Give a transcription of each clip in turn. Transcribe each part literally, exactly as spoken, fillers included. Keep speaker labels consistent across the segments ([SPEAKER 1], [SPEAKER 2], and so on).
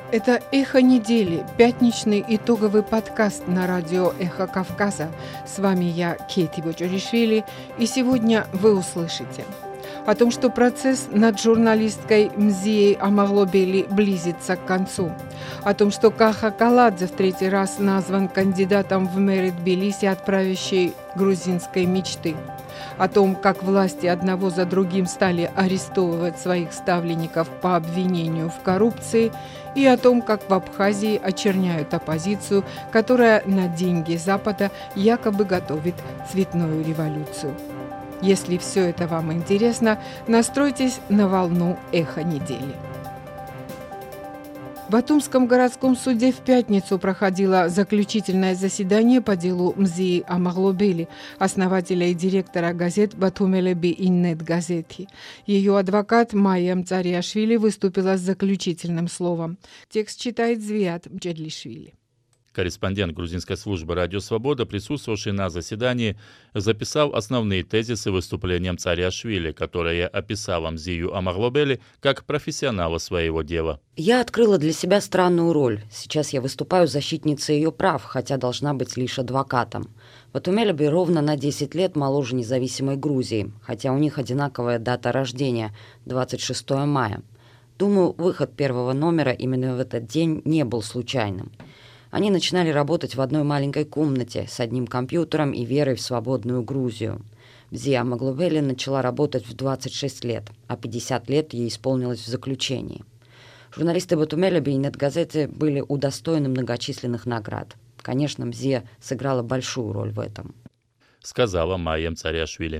[SPEAKER 1] Это «Эхо недели», пятничный итоговый подкаст на радио «Эхо Кавказа». С вами я, Кейти Боджоришвили, и сегодня вы услышите о том, что процесс над журналисткой Мзией Амаглобели близится к концу, о том, что Каха Каладзе в третий раз назван кандидатом в мэры Тбилиси от правящей грузинской мечты, о том, как власти одного за другим стали арестовывать своих ставленников по обвинению в коррупции, и о том, как в Абхазии очерняют оппозицию, которая на деньги Запада якобы готовит цветную революцию. Если все это вам интересно, настройтесь на волну «Эхо недели». В Батумском городском суде в пятницу проходило заключительное заседание по делу Мзии Амаглобели, основателя и директора газет «Батумелеби и Нет газети». Ее адвокат Майя Мцариашвили выступила с заключительным словом. Текст читает Звиат Мчедлишвили.
[SPEAKER 2] Корреспондент грузинской службы «Радио Свобода», присутствовавший на заседании, записал основные тезисы выступления Мцариашвили, которое описало Мзию Амаглобели как профессионала своего дела.
[SPEAKER 3] «Я открыла для себя странную роль. Сейчас я выступаю защитницей ее прав, хотя должна быть лишь адвокатом. Батумелеби ровно на десять лет моложе независимой Грузии, хотя у них одинаковая дата рождения – двадцать шестого мая. Думаю, выход первого номера именно в этот день не был случайным. Они начинали работать в одной маленькой комнате с одним компьютером и верой в свободную Грузию. Мзия Амаглобели начала работать в двадцать шесть лет, а пятьдесят лет ей исполнилось в заключении. Журналисты Батумелеби и Нет газеты были удостоены многочисленных наград. Конечно, Мзия сыграла большую роль в этом»,
[SPEAKER 2] — сказала Майя Мцариашвили.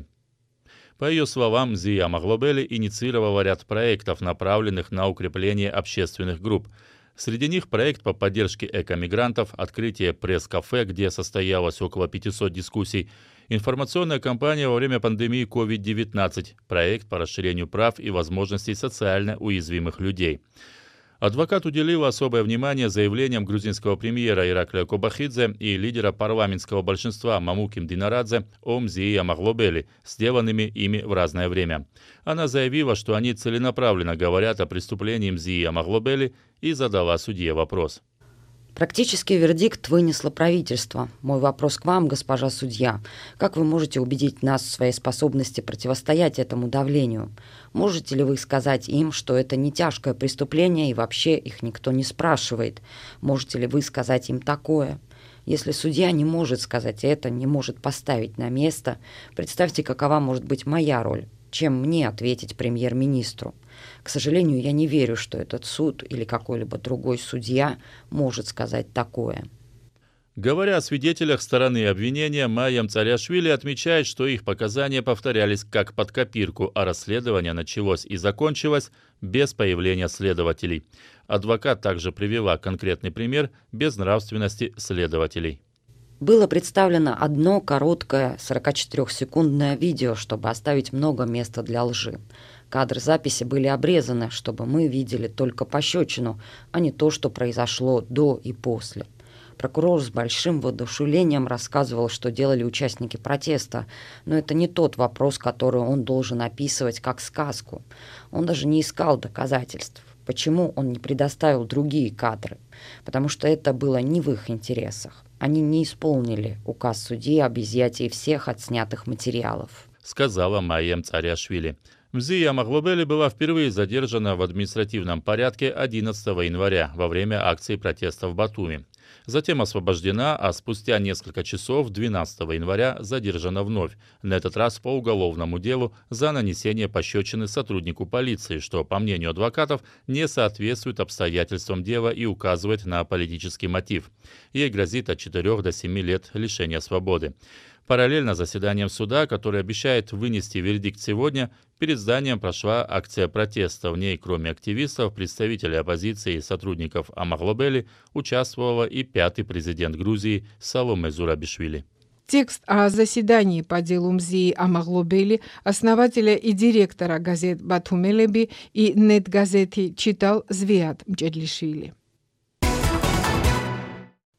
[SPEAKER 2] По ее словам, Мзия Амаглобели инициировала ряд проектов, направленных на укрепление общественных групп. Среди них проект по поддержке экомигрантов, открытие пресс-кафе, где состоялось около пятисот дискуссий, информационная кампания во время пандемии ковид девятнадцать, проект по расширению прав и возможностей социально уязвимых людей. Адвокат уделил особое внимание заявлениям грузинского премьера Ираклия Кобахидзе и лидера парламентского большинства Мамуким Динарадзе о Мзии Амаглобели, сделанными ими в разное время. Она заявила, что они целенаправленно говорят о преступлении Мзии Амаглобели, и задала судье вопрос.
[SPEAKER 3] «Практический вердикт вынесло правительство. Мой вопрос к вам, госпожа судья. Как вы можете убедить нас в своей способности противостоять этому давлению? Можете ли вы сказать им, что это не тяжкое преступление и вообще их никто не спрашивает? Можете ли вы сказать им такое? Если судья не может сказать это, не может поставить на место, представьте, какова может быть моя роль. Чем мне ответить премьер-министру? К сожалению, я не верю, что этот суд или какой-либо другой судья может сказать такое».
[SPEAKER 2] Говоря о свидетелях стороны обвинения, Майя Мцариашвили отмечает, что их показания повторялись как под копирку, а расследование началось и закончилось без появления следователей. Адвокат также привела конкретный пример безнравственности следователей.
[SPEAKER 3] Было представлено одно короткое сорокачетырёхсекундное видео, чтобы оставить много места для лжи. Кадры записи были обрезаны, чтобы мы видели только пощечину, а не то, что произошло до и после. Прокурор с большим воодушевлением рассказывал, что делали участники протеста, но это не тот вопрос, который он должен описывать как сказку. Он даже не искал доказательств. Почему он не предоставил другие кадры? Потому что это было не в их интересах. Они не исполнили указ судьи об изъятии всех отснятых материалов, —
[SPEAKER 2] сказала Майя Мцариашвили. Мзия Амаглобели была впервые задержана в административном порядке одиннадцатого января во время акции протеста в Батуми. Затем освобождена, а спустя несколько часов двенадцатого января задержана вновь, на этот раз по уголовному делу за нанесение пощечины сотруднику полиции, что, по мнению адвокатов, не соответствует обстоятельствам дела и указывает на политический мотив. Ей грозит от четырёх до семи лет лишения свободы. Параллельно с заседанием суда, который обещает вынести вердикт сегодня, перед зданием прошла акция протеста. В ней, кроме активистов, представителей оппозиции и сотрудников Амаглобели, участвовала и пятый президент Грузии Саломе Зурабишвили.
[SPEAKER 1] Текст о заседании по делу Мзии Амаглобели, основателя и директора газет «Батумелеби» и «Нет газети», читал Звиат Мчедлишвили.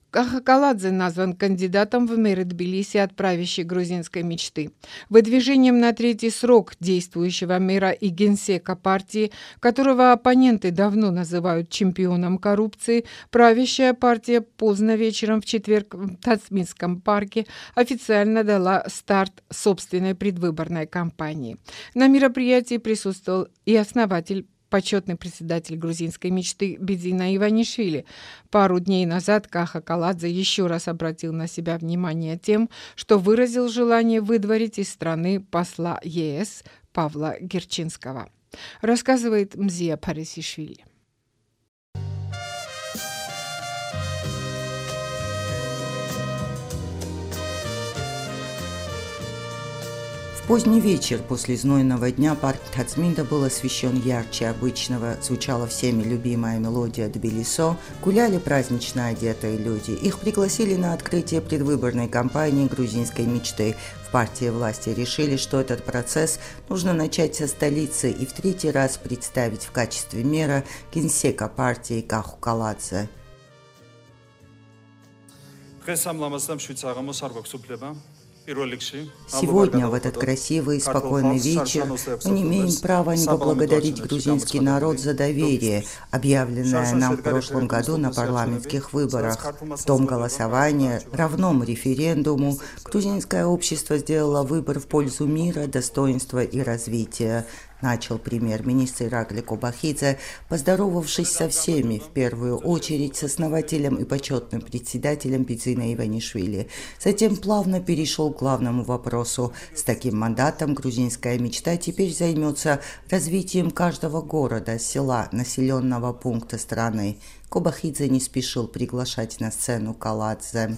[SPEAKER 1] Каха-Каладзе назван кандидатом в мэры Тбилиси от правящей грузинской мечты. Выдвижением на третий срок действующего мэра и генсека партии, которого оппоненты давно называют чемпионом коррупции, правящая партия поздно вечером в четверг в Тасминском парке официально дала старт собственной предвыборной кампании. На мероприятии присутствовал и основатель, почетный председатель грузинской мечты Бидзина Иванишвили. Пару дней назад Каха-Каладзе еще раз обратил на себя внимание тем, что выразил желание выдворить из страны посла ЕС Павла Герчинского. Рассказывает Мзия Парисишвили.
[SPEAKER 4] Поздний вечер после знойного дня парк Тацминда был освещен ярче обычного, звучала всеми любимая мелодия Тбилисо, гуляли празднично одетые люди. Их пригласили на открытие предвыборной кампании грузинской мечты. В партии власти решили, что этот процесс нужно начать со столицы и в третий раз представить в качестве мэра генсека партии Каху-Каладзе. Сегодня, в этот красивый и спокойный вечер, мы не имеем права не поблагодарить грузинский народ за доверие, объявленное нам в прошлом году на парламентских выборах. В том голосовании, равном референдуму, грузинское общество сделало выбор в пользу мира, достоинства и развития. Начал премьер-министр Иракли Кобахидзе, поздоровавшись со всеми, в первую очередь с основателем и почетным председателем Бидзина Иванишвили. Затем плавно перешел к главному вопросу. С таким мандатом грузинская мечта теперь займется развитием каждого города, села, населенного пункта страны. Кобахидзе не спешил приглашать на сцену Каладзе.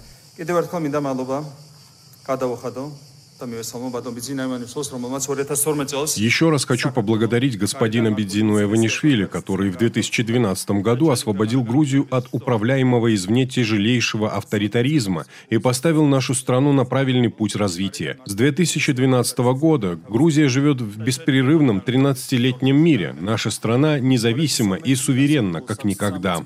[SPEAKER 5] Еще раз хочу поблагодарить господина Бидзину Иванишвили, который в две тысячи двенадцатом году освободил Грузию от управляемого извне тяжелейшего авторитаризма и поставил нашу страну на правильный путь развития. С две тысячи двенадцатого года Грузия живет в беспрерывном тринадцатилетнем мире. Наша страна независима и суверенна, как никогда.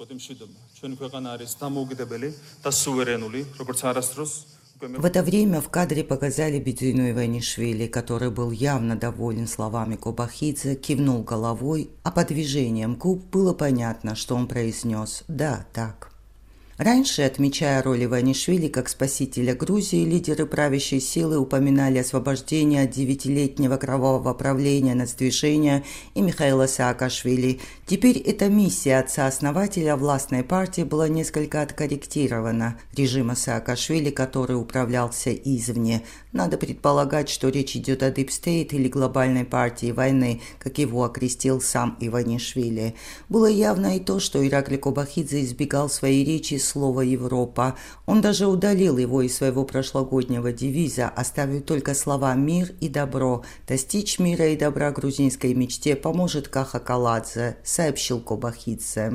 [SPEAKER 4] В это время в кадре показали Бидзину Иванишвили, который был явно доволен словами Кобахидзе, кивнул головой, а по движениям губ было понятно, что он произнес «да, так». Раньше, отмечая роль Иванишвили как спасителя Грузии, лидеры правящей силы упоминали освобождение от девятилетнего кровавого правления нацдвижения и Михаила Саакашвили. Теперь эта миссия отца-основателя властной партии была несколько откорректирована. Режима Саакашвили, который управлялся извне. Надо предполагать, что речь идет о Deep State или глобальной партии войны, как его окрестил сам Иванишвили. Было явно и то, что Иракли Кобахидзе избегал своей речи слово «Европа». Он даже удалил его из своего прошлогоднего девиза, оставив только слова «мир» и «добро». Достичь мира и добра грузинской мечте поможет Каха-Каладзе, сообщил Кобахидзе.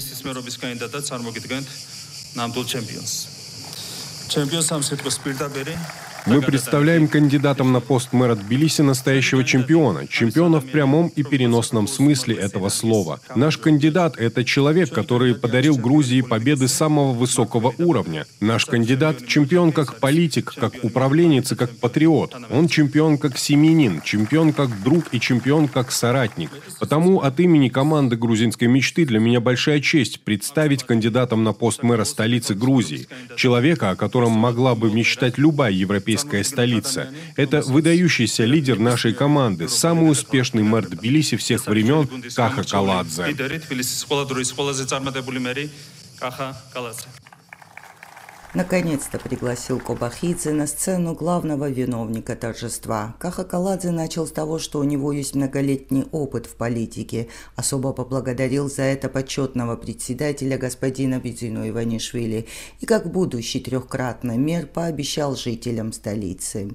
[SPEAKER 5] Мы представляем кандидатом на пост мэра Тбилиси настоящего чемпиона. Чемпиона в прямом и переносном смысле этого слова. Наш кандидат – это человек, который подарил Грузии победы самого высокого уровня. Наш кандидат – чемпион как политик, как управленец и как патриот. Он чемпион как семьянин, чемпион как друг и чемпион как соратник. Потому от имени команды грузинской мечты для меня большая честь представить кандидатом на пост мэра столицы Грузии. Человека, о котором могла бы мечтать любая европейская столица. Это выдающийся лидер нашей команды, самый успешный мэр Тбилиси всех времен Каха-Каладзе.
[SPEAKER 4] Наконец-то пригласил Кобахидзе на сцену главного виновника торжества. Каха-Каладзе начал с того, что у него есть многолетний опыт в политике. Особо поблагодарил за это почетного председателя господина Бидзину Иванишвили и как будущий трехкратный мэр пообещал жителям столицы.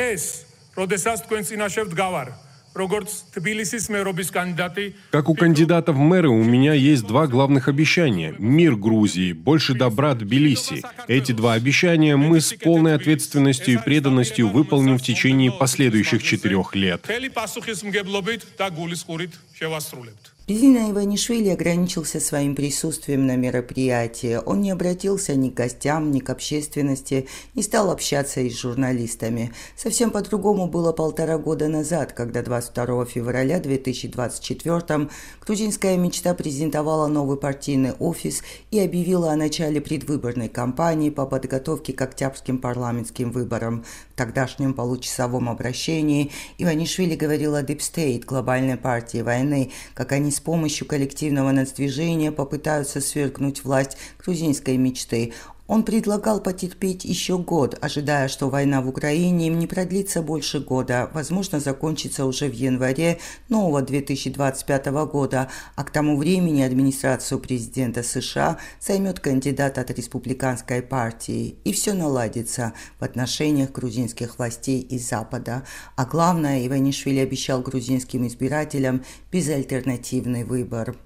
[SPEAKER 5] Как у кандидата в мэры у меня есть два главных обещания. Мир Грузии, больше добра Тбилиси. Эти два обещания мы с полной ответственностью и преданностью выполним в течение последующих четырех лет.
[SPEAKER 4] Бедзина Иванишвили ограничился своим присутствием на мероприятии. Он не обратился ни к гостям, ни к общественности, не стал общаться и с журналистами. Совсем по-другому было полтора года назад, когда двадцать второго февраля две тысячи двадцать четвёртого грузинская мечта презентовала новый партийный офис и объявила о начале предвыборной кампании по подготовке к октябрьским парламентским выборам. В тогдашнем получасовом обращении Иванишвили говорил о Deep State, глобальной партии войны, как они с помощью коллективного нацдвижения попытаются свергнуть власть грузинской мечты. Он предлагал потерпеть еще год, ожидая, что война в Украине им не продлится больше года, возможно, закончится уже в январе нового две тысячи двадцать пятого года, а к тому времени администрацию президента США займет кандидат от республиканской партии, и все наладится в отношениях грузинских властей и Запада. А главное, Иванишвили обещал грузинским избирателям безальтернативный выбор.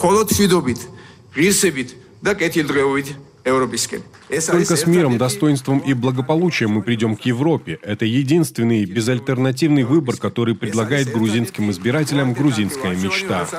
[SPEAKER 5] Только с миром, достоинством и благополучием мы придем к Европе. Это единственный безальтернативный выбор, который предлагает грузинским избирателям грузинская мечта.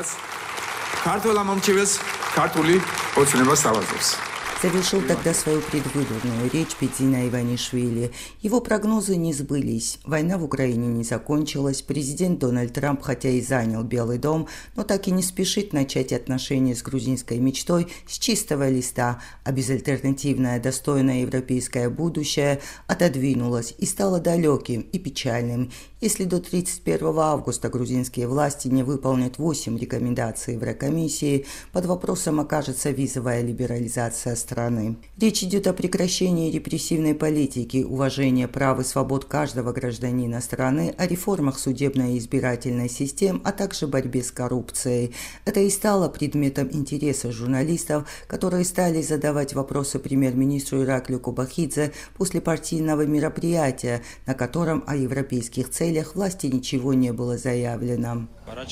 [SPEAKER 4] Завершил тогда свою предвыборную речь Бедзина Иванишвили. Его прогнозы не сбылись. Война в Украине не закончилась. Президент Дональд Трамп, хотя и занял Белый дом, но так и не спешит начать отношения с грузинской мечтой с чистого листа, а безальтернативное достойное европейское будущее отодвинулось и стало далеким и печальным. Если до тридцать первого августа грузинские власти не выполнят восемь рекомендаций Еврокомиссии, под вопросом окажется визовая либерализация страны. Речь идет о прекращении репрессивной политики, уважении прав и свобод каждого гражданина страны, о реформах судебной и избирательной систем, а также борьбе с коррупцией. Это и стало предметом интереса журналистов, которые стали задавать вопросы премьер-министру Ираклию Кобахидзе после партийного мероприятия, на котором о европейских целях власти ничего не было заявлено.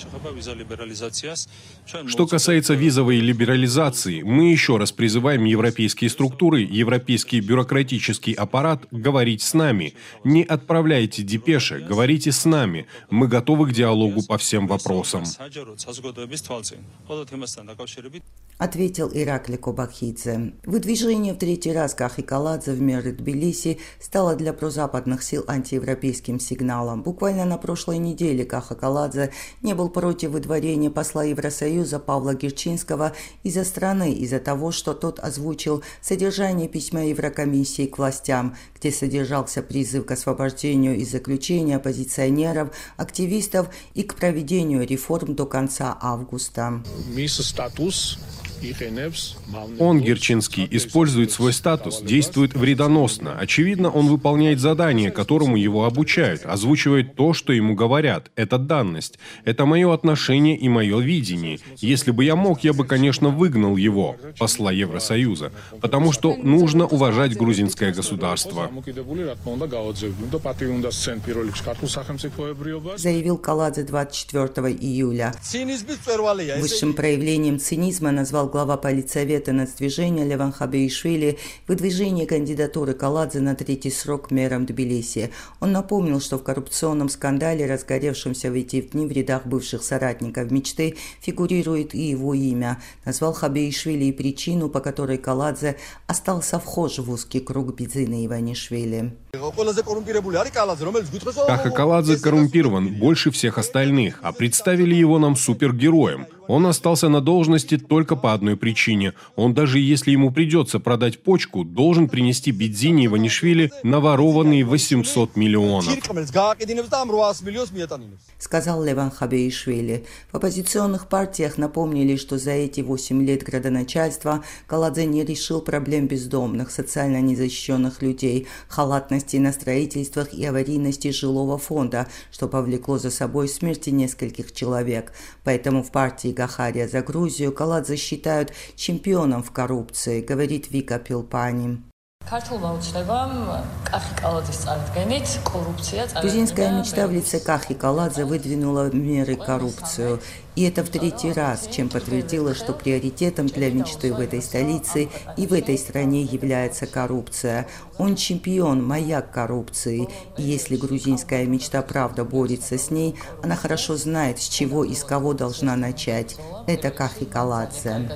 [SPEAKER 5] Что касается визовой либерализации, мы еще раз призываем европейские структуры, европейский бюрократический аппарат говорить с нами. Не отправляйте депеши, говорите с нами. Мы готовы к диалогу по всем вопросам.
[SPEAKER 4] Ответил Иракли Кобахидзе. Выдвижение в третий раз Кахи Каладзе в мэр Тбилиси стало для прозападных сил антиевропейским сигналом. Буквально на прошлой неделе Каха Каладзе не был против выдворения посла Евросоюза Павла Герчинского из-за страны, из-за того, что тот озвучил содержание письма Еврокомиссии к властям, где содержался призыв к освобождению из заключения оппозиционеров, активистов и к проведению реформ до конца августа.
[SPEAKER 5] Он, Герчинский, использует свой статус, действует вредоносно. Очевидно, он выполняет задание, которому его обучают, озвучивает то, что ему говорят. Это данность. Это мое отношение и мое видение. Если бы я мог, я бы, конечно, выгнал его, посла Евросоюза, потому что нужно уважать грузинское государство.
[SPEAKER 4] Заявил Каладзе двадцать четвёртого июля. Высшим проявлением цинизма назвал глава политсовета нацдвижения Леван Хабеишвили выдвижение кандидатуры Каладзе на третий срок мэром Тбилиси. Он напомнил, что в коррупционном скандале, разгоревшемся в эти дни в рядах бывших соратников мечты, фигурирует и его имя. Назвал Хабеишвили и причину, по которой Каладзе остался вхож в узкий круг Бедзины Иванишвили.
[SPEAKER 5] Каха Каладзе коррумпирован больше всех остальных, а представили его нам супергероем. Он остался на должности только по одной причине. Он, даже если ему придется продать почку, должен принести Бедзине Иванишвили наворованные восемьсот миллионов.
[SPEAKER 4] Сказал Леван Хабеишвили. В оппозиционных партиях напомнили, что за эти восемь лет градоначальства Каладзе не решил проблем бездомных, социально незащищенных людей, халатности на строительствах и аварийности жилого фонда, что повлекло за собой смерти нескольких человек. Поэтому в партии Гахария за Грузию Каладзе считают чемпионом в коррупции, говорит Вика Пилпани. Грузинская мечта в лице Кахи Каладзе выдвинула меры коррупцию. И это в третий раз, чем подтвердило, что приоритетом для мечты в этой столице и в этой стране является коррупция. Он чемпион, маяк коррупции. И если грузинская мечта правда борется с ней, она хорошо знает, с чего и с кого должна начать. Это Кахи Каладзе,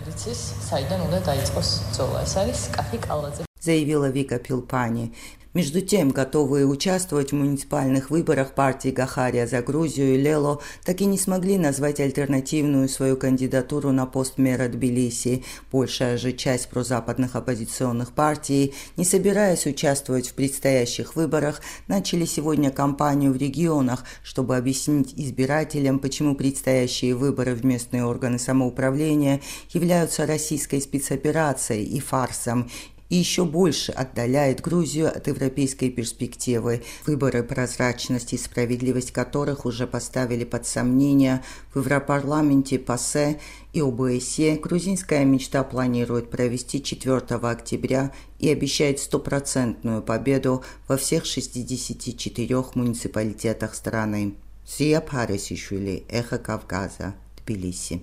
[SPEAKER 4] заявила Вика Пилпани. Между тем, готовые участвовать в муниципальных выборах партии Гахария за Грузию и Лело так и не смогли назвать альтернативную свою кандидатуру на пост мэра Тбилиси. Большая же часть прозападных оппозиционных партий, не собираясь участвовать в предстоящих выборах, начали сегодня кампанию в регионах, чтобы объяснить избирателям, почему предстоящие выборы в местные органы самоуправления являются российской спецоперацией и фарсом, и еще больше отдаляет Грузию от европейской перспективы. Выборы, прозрачность и справедливость которых уже поставили под сомнение в Европарламенте, ПАСЕ и ОБСЕ, грузинская мечта планирует провести четвёртого октября и обещает стопроцентную победу во всех шестидесяти четырёх муниципалитетах страны. Зия Парисишвили, Эхо Кавказа, Тбилиси.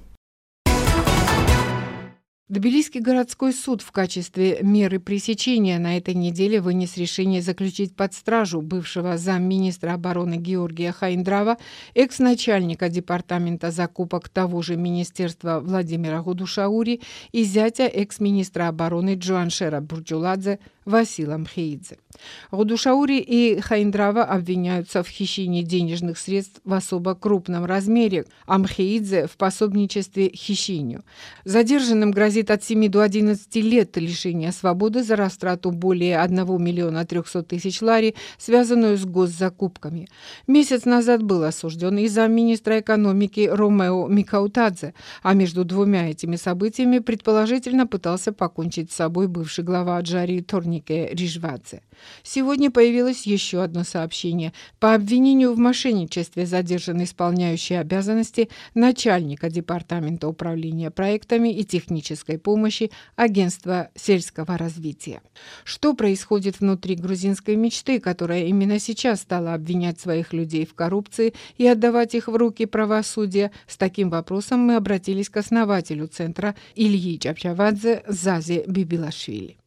[SPEAKER 1] Тбилисский городской суд в качестве меры пресечения на этой неделе вынес решение заключить под стражу бывшего замминистра обороны Георгия Хаиндрава, экс-начальника департамента закупок того же министерства Владимира Гудушаури и зятя экс-министра обороны Джуаншера Бурджуладзе Васила Мхеидзе. Гудушаури и Хаиндрава обвиняются в хищении денежных средств в особо крупном размере, а Мхеидзе в пособничестве хищению. Задержанным грозит от семи до одиннадцати лет лишения свободы за растрату более одного миллиона трехсот тысяч лари, связанную с госзакупками. Месяц назад был осужден и замминистра экономики Ромео Микаутадзе, а между двумя этими событиями предположительно пытался покончить с собой бывший глава Аджарии Торнике Рижвадзе. Сегодня появилось еще одно сообщение. По обвинению в мошенничестве задержан исполняющий обязанности начальника Департамента управления проектами и технической помощи Агентства сельского развития. Что происходит внутри грузинской мечты, которая именно сейчас стала обвинять своих людей в коррупции и отдавать их в руки правосудия? С таким вопросом мы обратились к основателю центра Ильи Чапчавадзе Зазе Бибилашвили.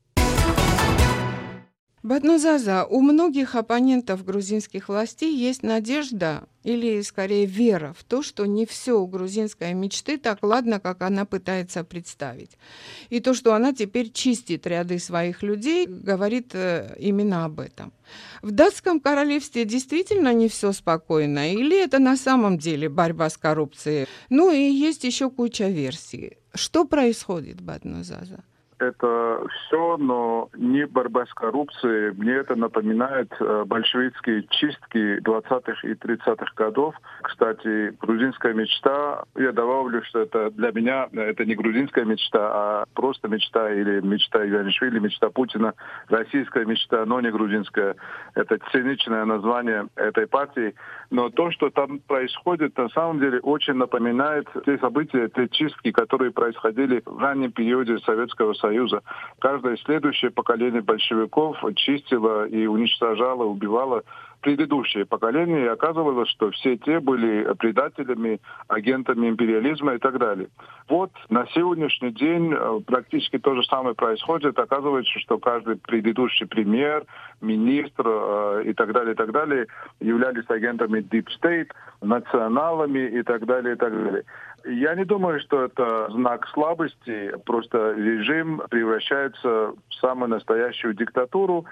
[SPEAKER 1] Батнузаза, у многих оппонентов грузинских властей есть надежда, или скорее вера в то, что не все у грузинской мечты так ладно, как она пытается представить. И то, что она теперь чистит ряды своих людей, говорит э, именно об этом. В датском королевстве действительно не все спокойно, или это на самом деле борьба с коррупцией? Ну и есть еще куча версий. Что происходит, Батнузаза?
[SPEAKER 6] Это все, но не борьба с коррупцией. Мне это напоминает большевистские чистки двадцатых и тридцатых годов. Кстати, грузинская мечта, я добавлю, что это для меня это не грузинская мечта, а просто мечта или мечта Иванишвили, мечта Путина, российская мечта, но не грузинская. Это циничное название этой партии. Но то, что там происходит, на самом деле очень напоминает те события, те чистки, которые происходили в раннем периоде Советского Союза. Союза. Каждое следующее поколение большевиков чистило и уничтожало, убивало предыдущее поколение, и оказывалось, что все те были предателями, агентами империализма и так далее. Вот на сегодняшний день практически то же самое происходит. Оказывается, что каждый предыдущий премьер, министр э, и так далее, и так далее являлись агентами Deep State, националами и так далее, и так далее. Я не думаю, что это знак слабости. Просто режим превращается в самую настоящую диктатуру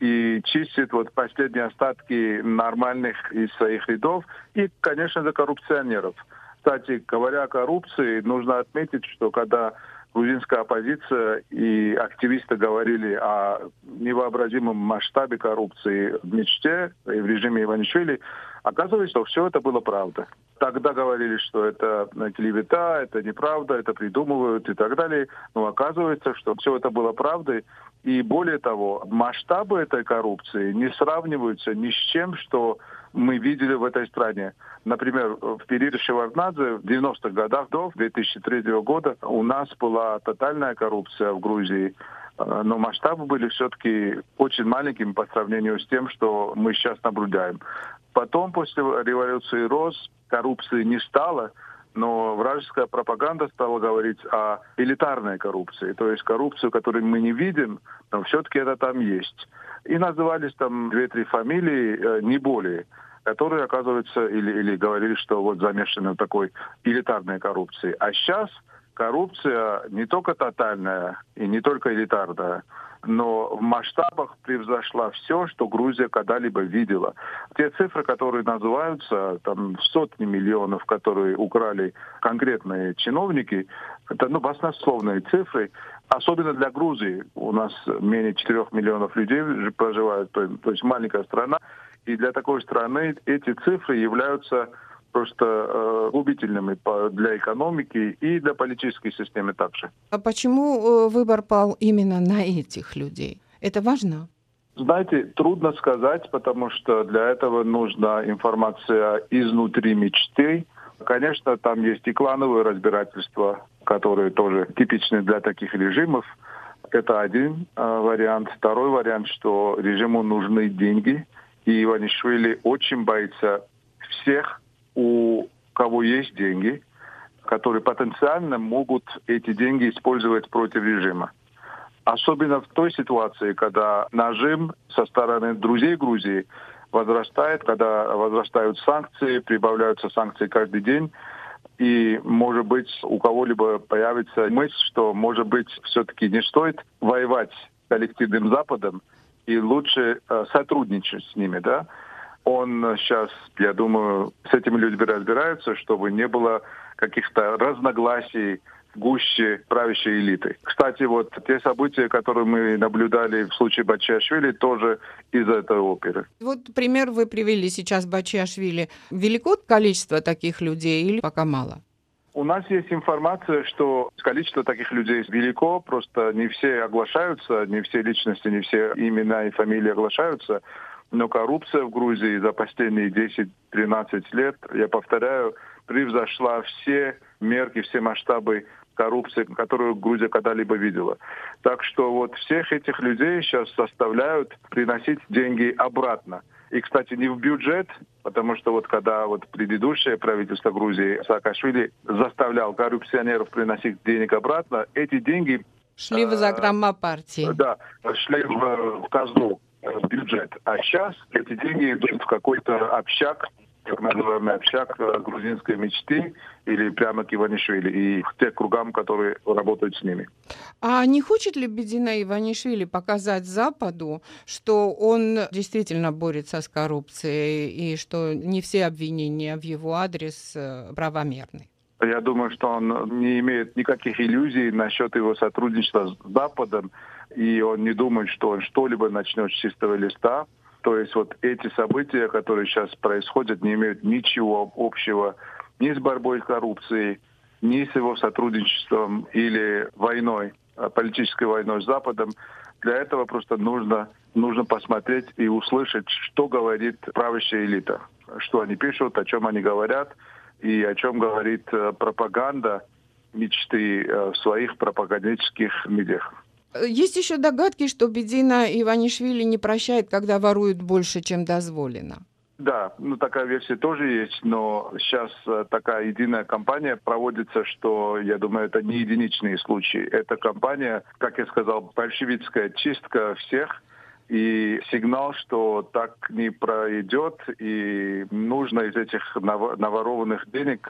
[SPEAKER 6] и чистит вот последние остатки нормальных из своих рядов и, конечно же, коррупционеров. Кстати, говоря о коррупции, нужно отметить, что когда грузинская оппозиция и активисты говорили о невообразимом масштабе коррупции в мечте и в режиме Иванишвили, оказывается, что все это было правда. Тогда говорили, что это клевета, это неправда, это придумывают и так далее. Но оказывается, что все это было правдой. И более того, масштабы этой коррупции не сравниваются ни с чем, что мы видели в этой стране. Например, в период Шеварднадзе в девяностых годах до две тысячи третьего года у нас была тотальная коррупция в Грузии. но масштабы были все-таки очень маленькими по сравнению с тем, что мы сейчас наблюдаем. Потом, после революции РОС, коррупции не стало, но вражеская пропаганда стала говорить о элитарной коррупции, то есть коррупцию, которую мы не видим, но все-таки это там есть. И назывались там две-три фамилии, не более, которые, оказывается, или, или говорили, что вот замешаны в такой элитарной коррупции. А сейчас коррупция не только тотальная и не только элитарная, но в масштабах превзошла все, что Грузия когда-либо видела. Те цифры, которые называются, там сотни миллионов, которые украли конкретные чиновники, это ну, баснословные цифры, особенно для Грузии. У нас менее четырех миллионов людей проживают, то, то есть маленькая страна, и для такой страны эти цифры являются просто э, губительными для экономики и для политической системы также.
[SPEAKER 1] А почему выбор пал именно на этих людей? Это важно?
[SPEAKER 6] Знаете, трудно сказать, потому что для этого нужна информация изнутри мечты. Конечно, там есть и клановые разбирательства, которые тоже типичны для таких режимов. Это один э, вариант. Второй вариант, что режиму нужны деньги, и Иванишвили очень боится всех, у кого есть деньги, которые потенциально могут эти деньги использовать против режима. Особенно в той ситуации, когда нажим со стороны друзей Грузии возрастает, когда возрастают санкции, прибавляются санкции каждый день, и, может быть, у кого-либо появится мысль, что, может быть, все-таки не стоит воевать с коллективным Западом и лучше э, сотрудничать с ними, да? Он сейчас, я думаю, с этими людьми разбирается, чтобы не было каких-то разногласий в гуще правящей элиты. Кстати, вот те события, которые мы наблюдали в случае Бачиашвили, тоже из этой оперы.
[SPEAKER 1] Вот пример вы привели сейчас Бачиашвили. Велико количество таких людей или пока мало?
[SPEAKER 6] У нас есть информация, что количество таких людей велико, просто не все оглашаются, не все личности, не все имена и фамилии оглашаются. Но коррупция в Грузии за последние десять-тринадцать лет, я повторяю, превзошла все мерки, все масштабы коррупции, которую Грузия когда-либо видела. Так что вот всех этих людей сейчас заставляют приносить деньги обратно. И, кстати, не в бюджет, потому что вот когда вот предыдущее правительство Грузии, Саакашвили, заставлял коррупционеров приносить денег обратно, эти деньги...
[SPEAKER 1] Шли в закрома партии.
[SPEAKER 6] Да, шли в, в казну. Бюджет. А сейчас эти деньги идут в какой-то общак, так называемый общак грузинской мечты, или прямо к Иванишвили и к тем кругам, которые работают с ними.
[SPEAKER 1] А не хочет ли Бедина Иванишвили показать Западу, что он действительно борется с коррупцией и что не все обвинения в его адрес правомерны?
[SPEAKER 6] Я думаю, что он не имеет никаких иллюзий насчет его сотрудничества с Западом, и он не думает, что он что-либо начнет с чистого листа. То есть вот эти события, которые сейчас происходят, не имеют ничего общего ни с борьбой с коррупцией, ни с его сотрудничеством или войной, политической войной с Западом. Для этого просто нужно, нужно посмотреть и услышать, что говорит правящая элита, что они пишут, о чем они говорят, и о чем говорит пропаганда мечты в своих пропагандических медиах.
[SPEAKER 1] Есть еще догадки, что Бедина Иванишвили не прощает, когда воруют больше, чем дозволено.
[SPEAKER 6] Да, ну такая версия тоже есть, но сейчас такая единая кампания проводится, что, я думаю, это не единичные случаи. Эта кампания, как я сказал, большевистская чистка всех, и сигнал, что так не пройдет, и нужно из этих наворованных денег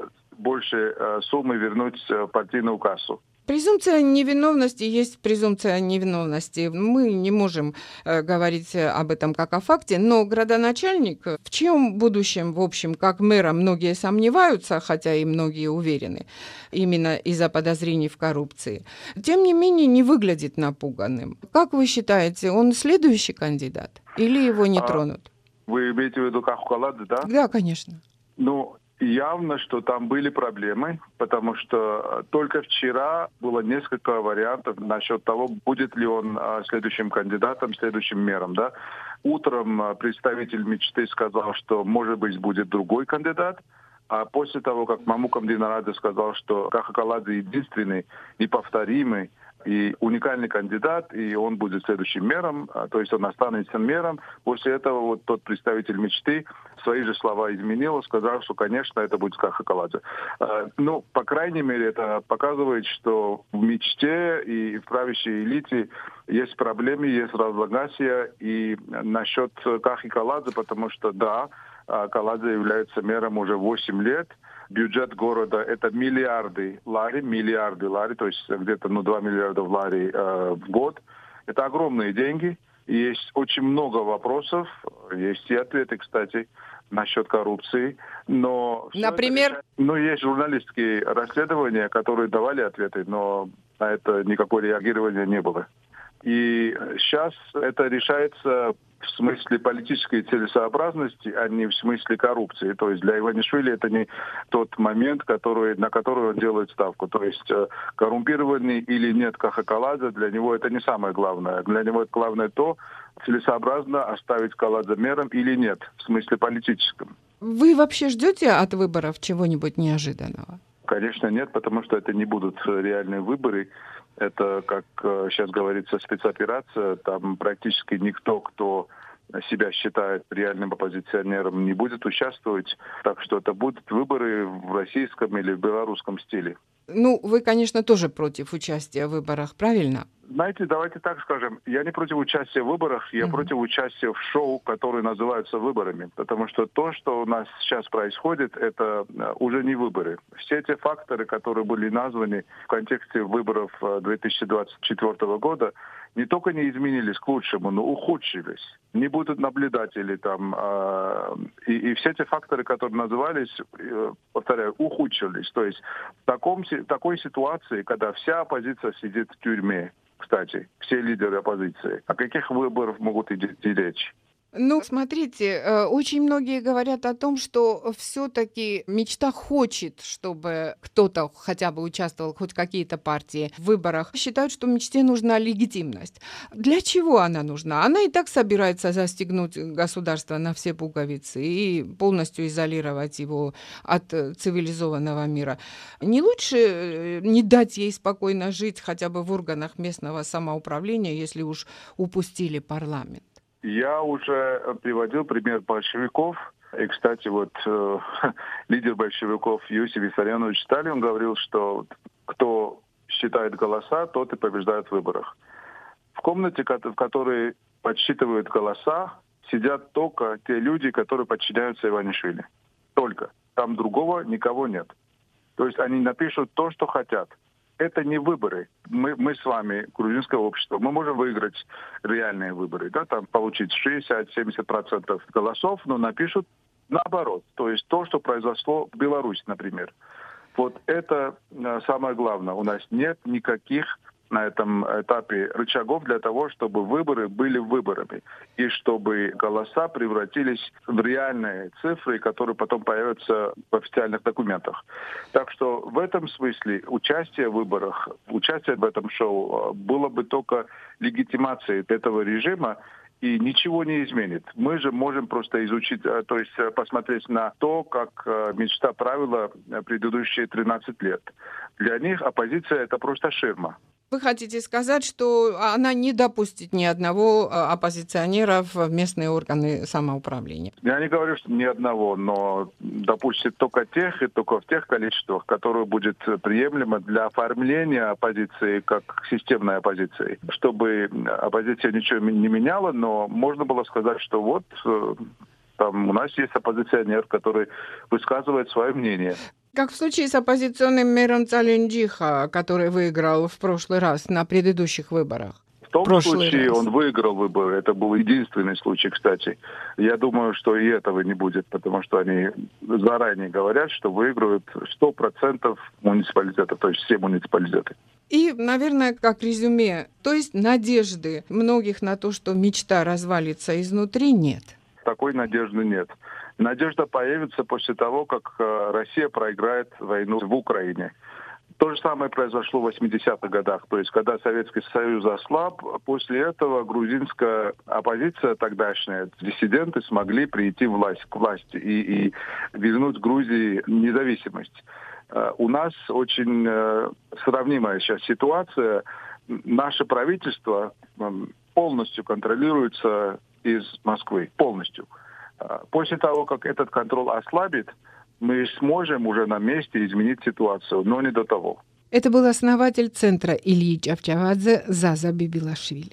[SPEAKER 6] больше суммы вернуть в партийную кассу.
[SPEAKER 1] Презумпция невиновности есть презумпция невиновности. Мы не можем э, говорить об этом как о факте, но градоначальник, в чьем будущем, в общем, как мэра, многие сомневаются, хотя и многие уверены, именно из-за подозрений в коррупции, тем не менее не выглядит напуганным. Как вы считаете, он следующий кандидат или его не тронут?
[SPEAKER 6] Вы имеете в виду Кахукаладзе, да?
[SPEAKER 1] Да, конечно.
[SPEAKER 6] Ну, явно, что там были проблемы, потому что только вчера было несколько вариантов насчет того, будет ли он следующим кандидатом, следующим мэром. Да? Утром представитель мечты сказал, что, может быть, будет другой кандидат, а после того, как Мамукам Динарадзе сказал, что Кахукаладзе единственный, неповторимый, и уникальный кандидат, и он будет следующим мэром, то есть он останется мэром. После этого вот тот представитель мечты свои же слова изменил, сказал, что, конечно, это будет Каха Каладзе. Ну, по крайней мере, это показывает, что в мечте и в правящей элите есть проблемы, есть разногласия и насчет Кахи Каладзе, потому что, да, Каладзе является мэром уже восемь лет. Бюджет города – это миллиарды лари, миллиарды лари, то есть где-то ну, два миллиарда лари э, в год. Это огромные деньги. И есть очень много вопросов, есть и ответы, кстати, насчет коррупции. Но
[SPEAKER 1] например?
[SPEAKER 6] Это, ну, есть журналистские расследования, которые давали ответы, но на это никакого реагирования не было. И сейчас это решается в смысле политической целесообразности, а не в смысле коррупции. То есть для Иванишвили это не тот момент, который, на который он делает ставку. То есть коррумпированный или нет Каха Каладзе, для него это не самое главное. Для него это главное то, целесообразно оставить Каладзе мэром или нет, в смысле политическом.
[SPEAKER 1] Вы вообще ждете от выборов чего-нибудь неожиданного?
[SPEAKER 6] Конечно, нет, потому что это не будут реальные выборы. Это, как сейчас говорится, спецоперация. Там практически никто, кто себя считает реальным оппозиционером, не будет участвовать. Так что это будут выборы в российском или в белорусском стиле.
[SPEAKER 1] Ну, вы, конечно, тоже против участия в выборах, правильно?
[SPEAKER 6] Знаете, давайте так скажем. Я не против участия в выборах, я mm-hmm. против участия в шоу, которые называются выборами. Потому что то, что у нас сейчас происходит, это уже не выборы. Все эти факторы, которые были названы в контексте выборов две тысячи двадцать четвёртого года, не только не изменились к лучшему, но ухудшились. Не будут наблюдателей там. Э, и, и все эти факторы, которые назывались, э, повторяю, ухудшились. То есть в таком, такой ситуации, когда вся оппозиция сидит в тюрьме, кстати, все лидеры оппозиции, о каких выборах могут идти речь?
[SPEAKER 1] Ну, смотрите, очень многие говорят о том, что все-таки мечта хочет, чтобы кто-то хотя бы участвовал, хоть какие-то партии в выборах. Считают, что мечте нужна легитимность. Для чего она нужна? Она и так собирается застегнуть государство на все пуговицы и полностью изолировать его от цивилизованного мира. Не лучше не дать ей спокойно жить хотя бы в органах местного самоуправления, если уж упустили парламент?
[SPEAKER 6] Я уже приводил пример большевиков. И, кстати, вот э, лидер большевиков Иосиф Виссарионович Сталин говорил, что кто считает голоса, тот и побеждает в выборах. В комнате, в которой подсчитывают голоса, сидят только те люди, которые подчиняются Иванишвили. Только. Там другого никого нет. То есть они напишут то, что хотят. Это не выборы. Мы, мы с вами, грузинское общество, мы можем выиграть реальные выборы, да, там получить шестьдесят-семьдесят процентов голосов, но напишут наоборот. То есть то, что произошло в Беларуси, например. Вот это самое главное. У нас нет никаких на этом этапе рычагов для того, чтобы выборы были выборами. И чтобы голоса превратились в реальные цифры, которые потом появятся в официальных документах. Так что в этом смысле участие в выборах, участие в этом шоу было бы только легитимацией этого режима, и ничего не изменит. Мы же можем просто изучить, то есть посмотреть на то, как мечта правила предыдущие тринадцать лет. Для них оппозиция — это просто ширма.
[SPEAKER 1] Вы хотите сказать, что она не допустит ни одного оппозиционера в местные органы самоуправления?
[SPEAKER 6] Я не говорю, что ни одного, но допустит только тех и только в тех количествах, которые будет приемлемо для оформления оппозиции как системной оппозиции. Чтобы оппозиция ничего не меняла, но можно было сказать, что вот там у нас есть оппозиционер, который высказывает свое мнение.
[SPEAKER 1] Как в случае с оппозиционным мэром Цалинджиха, который выиграл в прошлый раз на предыдущих выборах.
[SPEAKER 6] В том
[SPEAKER 1] Прошлый
[SPEAKER 6] случае
[SPEAKER 1] раз.
[SPEAKER 6] Он выиграл выборы. Это был единственный случай, кстати. Я думаю, что и этого не будет, потому что они заранее говорят, что выигрывают сто процентов муниципалитетов, то есть все муниципалитеты.
[SPEAKER 1] И, наверное, как резюме, то есть надежды многих на то, что мечта развалится изнутри, нет.
[SPEAKER 6] Такой надежды нет. Надежда появится после того, как Россия проиграет войну в Украине. То же самое произошло в восьмидесятых годах. То есть, когда Советский Союз ослаб, после этого грузинская оппозиция тогдашняя, диссиденты смогли прийти в власть, к власти и, и вернуть Грузии независимость. У нас очень сравнимая сейчас ситуация. наше правительство полностью контролируется из Москвы, полностью. После того, как этот контроль ослабит, мы сможем уже на месте изменить ситуацию, но не до того.
[SPEAKER 1] Это был основатель центра Ильи Чавчавадзе Заза Бибилашвили.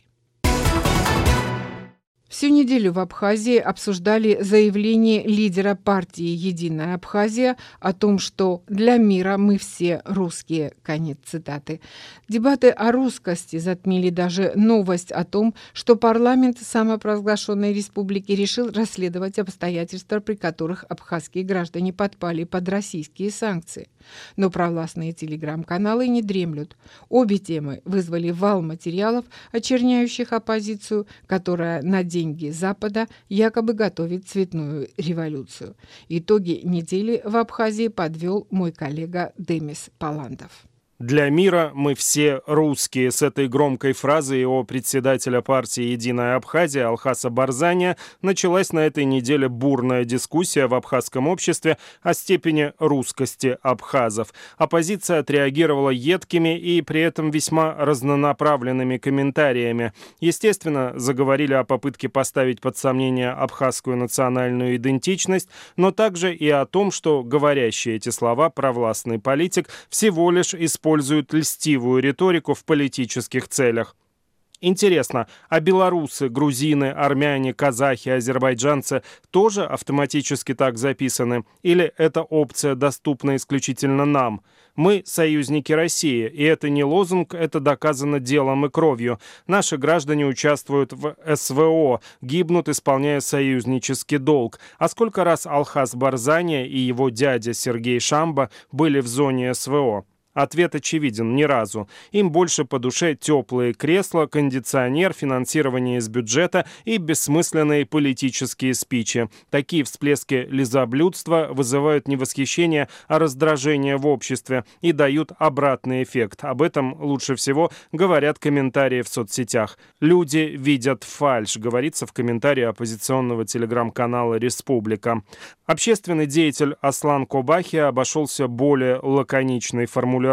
[SPEAKER 1] Всю неделю в Абхазии обсуждали заявление лидера партии «Единая Абхазия» о том, что «для мира мы все русские». Конец цитаты. Дебаты о русскости затмили даже новость о том, что парламент самопровозглашенной республики решил расследовать обстоятельства, при которых абхазские граждане подпали под российские санкции. Но провластные телеграм-каналы не дремлют. Обе темы вызвали вал материалов, очерняющих оппозицию, которая на деньги Запада якобы готовит цветную революцию. Итоги недели в Абхазии подвел мой коллега Демис Паландов.
[SPEAKER 7] «Для мира мы все русские». С этой громкой фразой его председателя партии «Единая Абхазия» Алхаса Барзания началась на этой неделе бурная дискуссия в абхазском обществе о степени русскости абхазов. Оппозиция отреагировала едкими и при этом весьма разнонаправленными комментариями. Естественно, заговорили о попытке поставить под сомнение абхазскую национальную идентичность, но также и о том, что говорящий эти слова провластный политик всего лишь использует используют льстивую риторику в политических целях. Интересно, а белорусы, грузины, армяне, казахи, азербайджанцы тоже автоматически так записаны? Или эта опция доступна исключительно нам? Мы союзники России, и это не лозунг, это доказано делом и кровью. Наши граждане участвуют в эс вэ о, гибнут, исполняя союзнический долг. А сколько раз Алхас Барзания и его дядя Сергей Шамба были в зоне эс вэ о? Ответ очевиден – ни разу. Им больше по душе теплые кресла, кондиционер, финансирование из бюджета и бессмысленные политические спичи. Такие всплески лизоблюдства вызывают не восхищение, а раздражение в обществе и дают обратный эффект. Об этом лучше всего говорят комментарии в соцсетях. «Люди видят фальшь», говорится в комментарии оппозиционного телеграм-канала «Республика». Общественный деятель Аслан Кобахи обошелся более лаконичной формулировкой.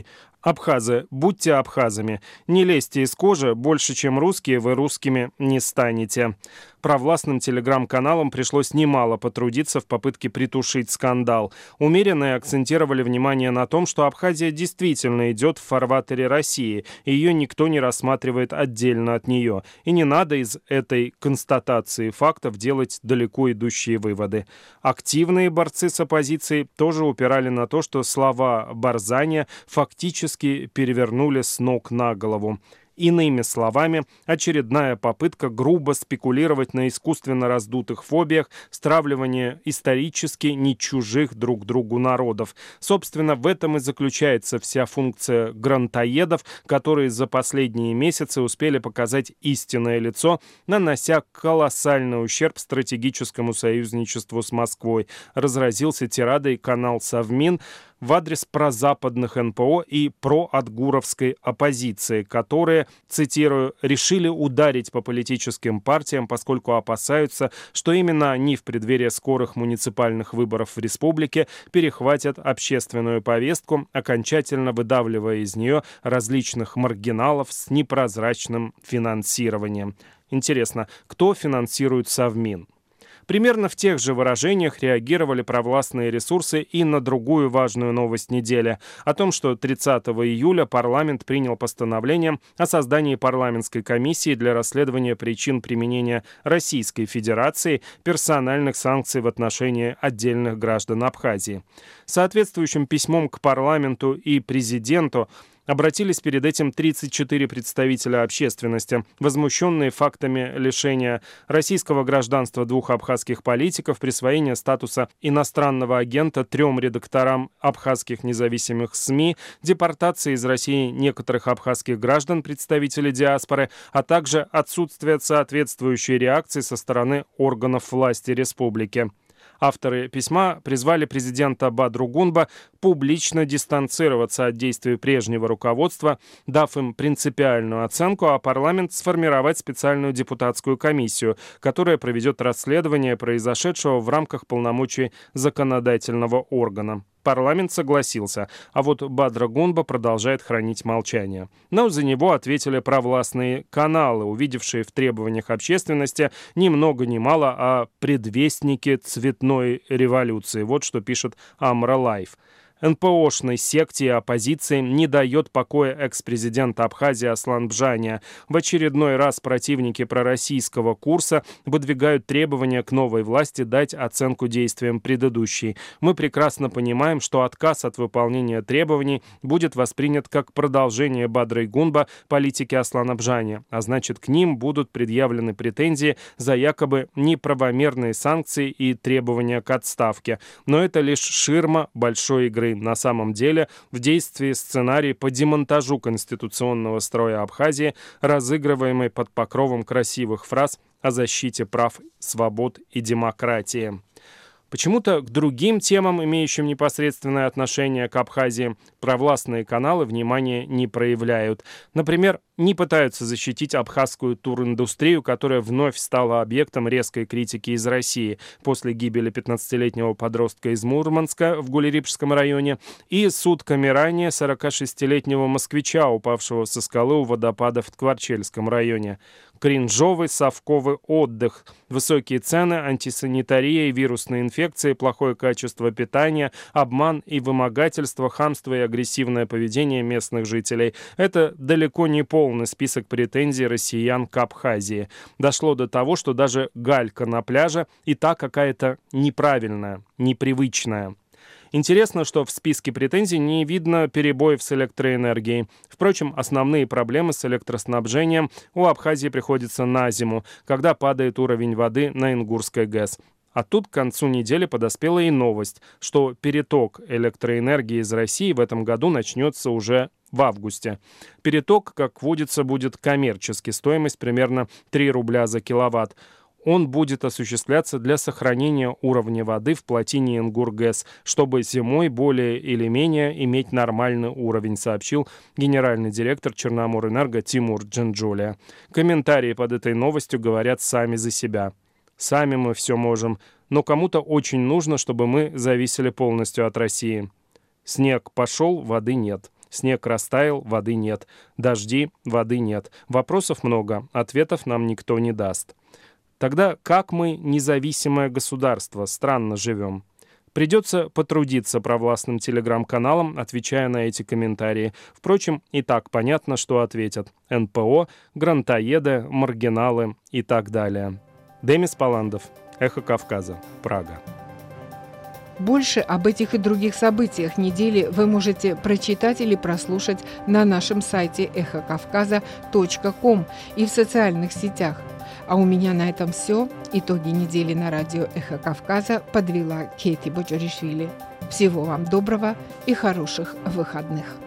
[SPEAKER 7] Абхазы, будьте абхазами. Не лезьте из кожи, больше, чем русские, вы русскими не станете. Провластным телеграм-каналам пришлось немало потрудиться в попытке притушить скандал. Умеренные акцентировали внимание на том, что Абхазия действительно идет в фарватере России, и ее никто не рассматривает отдельно от нее. И не надо из этой констатации фактов делать далеко идущие выводы. Активные борцы с оппозицией тоже упирали на то, что слова Барзания фактически перевернули с ног на голову. Иными словами, очередная попытка грубо спекулировать на искусственно раздутых фобиях, стравливание исторически не чужих друг другу народов. Собственно, в этом и заключается вся функция грантоедов, которые за последние месяцы успели показать истинное лицо, нанося колоссальный ущерб стратегическому союзничеству с Москвой. Разразился тирадой канал «Совмин» в адрес прозападных эн пэ о и проотгуровской оппозиции, которые, цитирую, «решили ударить по политическим партиям, поскольку опасаются, что именно они в преддверии скорых муниципальных выборов в республике перехватят общественную повестку, окончательно выдавливая из нее различных маргиналов с непрозрачным финансированием». Интересно, кто финансирует Совмин? Примерно в тех же выражениях реагировали провластные ресурсы и на другую важную новость недели о том, что тридцатого июля парламент принял постановление о создании парламентской комиссии для расследования причин применения Российской Федерации персональных санкций в отношении отдельных граждан Абхазии. Соответствующим письмом к парламенту и президенту обратились перед этим тридцать четыре представителя общественности, возмущенные фактами лишения российского гражданства двух абхазских политиков, присвоения статуса иностранного агента трем редакторам абхазских независимых СМИ, депортации из России некоторых абхазских граждан, представителей диаспоры, а также отсутствие соответствующей реакции со стороны органов власти республики. Авторы письма призвали президента Бадругунба публично дистанцироваться от действий прежнего руководства, дав им принципиальную оценку, а парламент сформировать специальную депутатскую комиссию, которая проведет расследование произошедшего в рамках полномочий законодательного органа. Парламент согласился, а вот Бадра Гунба продолжает хранить молчание. Но за него ответили провластные каналы, увидевшие в требованиях общественности ни много ни мало о предвестнике цветной революции. Вот что пишет Амра Лайф. эн пэ о-шной секте и оппозиции не дает покоя экс-президент Абхазии Аслан Бжания. В очередной раз противники пророссийского курса выдвигают требования к новой власти дать оценку действиям предыдущей. Мы прекрасно понимаем, что отказ от выполнения требований будет воспринят как продолжение Бадрой Гунба политики Аслана Бжания, а значит, к ним будут предъявлены претензии за якобы неправомерные санкции и требования к отставке. Но это лишь ширма большой игры. На самом деле, в действии сценарий по демонтажу конституционного строя Абхазии, разыгрываемый под покровом красивых фраз о защите прав, свобод и демократии. Почему-то к другим темам, имеющим непосредственное отношение к Абхазии, провластные каналы внимания не проявляют. Например, не пытаются защитить абхазскую туриндустрию, которая вновь стала объектом резкой критики из России после гибели пятнадцатилетнего подростка из Мурманска в Гулерипшском районе и сутками ранее сорокашестилетнего москвича, упавшего со скалы у водопада в Ткварчельском районе. Кринжовый совковый отдых, высокие цены, антисанитария и вирусные инфекции, плохое качество питания, обман и вымогательство, хамство и агрессивное поведение местных жителей. Это далеко не полный список претензий россиян к Абхазии. Дошло до того, что даже галька на пляже и та какая-то неправильная, непривычная. Интересно, что в списке претензий не видно перебоев с электроэнергией. Впрочем, основные проблемы с электроснабжением у Абхазии приходятся на зиму, когда падает уровень воды на Ингурской ГЭС. А тут к концу недели подоспела и новость, что переток электроэнергии из России в этом году начнется уже в августе. Переток, как водится, будет коммерческий, стоимость примерно три рубля за киловатт. Он будет осуществляться для сохранения уровня воды в плотине Ингургэс, чтобы зимой более или менее иметь нормальный уровень, сообщил генеральный директор Черноморэнерго Тимур Джинджулия. Комментарии под этой новостью говорят сами за себя. Сами мы все можем, но кому-то очень нужно, чтобы мы зависели полностью от России. Снег пошел, воды нет. Снег растаял, воды нет. Дожди, воды нет. Вопросов много, ответов нам никто не даст. Тогда как мы, независимое государство, странно живем? Придется потрудиться провластным телеграм-каналам, отвечая на эти комментарии. Впрочем, и так понятно, что ответят. эн пэ о, грантоеды, маргиналы и так далее. Демис Паландов, Эхо Кавказа, Прага.
[SPEAKER 1] Больше об этих и других событиях недели вы можете прочитать или прослушать на нашем сайте эхо кавказа точка ком и в социальных сетях. А у меня на этом все. Итоги недели на радио «Эхо Кавказа» подвела Кейти Боджоришвили. Всего вам доброго и хороших выходных.